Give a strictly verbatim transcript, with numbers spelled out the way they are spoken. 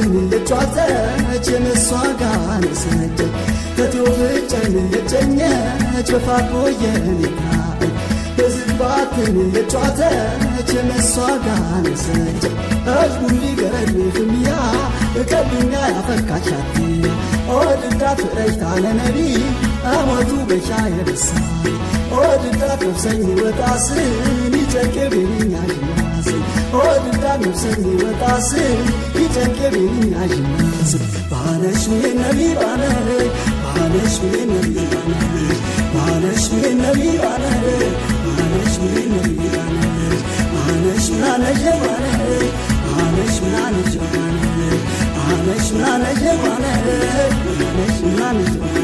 የጫተች የመስዋጋን ሰጀ ተቶፍጨን የጨኘች በፋቆየን ይታይ በዝባትን የጫተች የመስዋጋን ሰጀ አጅቡሊ ገረድፍሚያ እከብኛ ያፈካቻት ኦድዳት ረጅታለ ነቢ አመቱ በሻ የበሳ ኦድዳት ነፍሰኝ ወጣስን ይጨቅብኛ ጅናስ ኦድዳት ነፍሰኝ ወጣስን ይጨቅብኛ ጅናስ ባነሽ ነቢ ባነሽ ባነሽ ነቢ ባነሽ ባነሽ ነቢ ባነሽ ባነሽ ነቢ ባነሽ ባነሽ ናነሽ ባነሽ ባነሽ ናነሽ ባነሽ ባነሽ ናነሽ ባነሽ ባነሽ ናነሽ